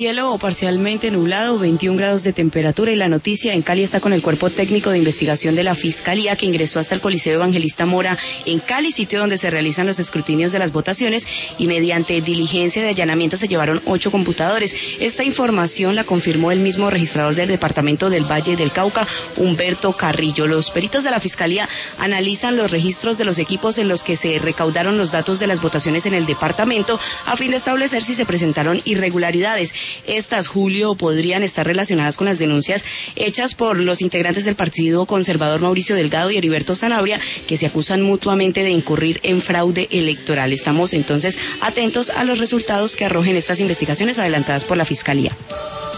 Cielo parcialmente nublado, 21 grados de temperatura, y la noticia en Cali está con el cuerpo técnico de investigación de la Fiscalía, que ingresó hasta el Coliseo Evangelista Mora en Cali, sitio donde se realizan los escrutinios de las votaciones, y mediante diligencia de allanamiento se llevaron 8 computadores. Esta información la confirmó el mismo registrador del departamento del Valle del Cauca, Humberto Carrillo. Los peritos de la Fiscalía analizan los registros de los equipos en los que se recaudaron los datos de las votaciones en el departamento a fin de establecer si se presentaron irregularidades. Estas, Julio, podrían estar relacionadas con las denuncias hechas por los integrantes del Partido Conservador Mauricio Delgado y Heriberto Sanabria, que se acusan mutuamente de incurrir en fraude electoral. Estamos entonces atentos a los resultados que arrojen estas investigaciones adelantadas por la Fiscalía.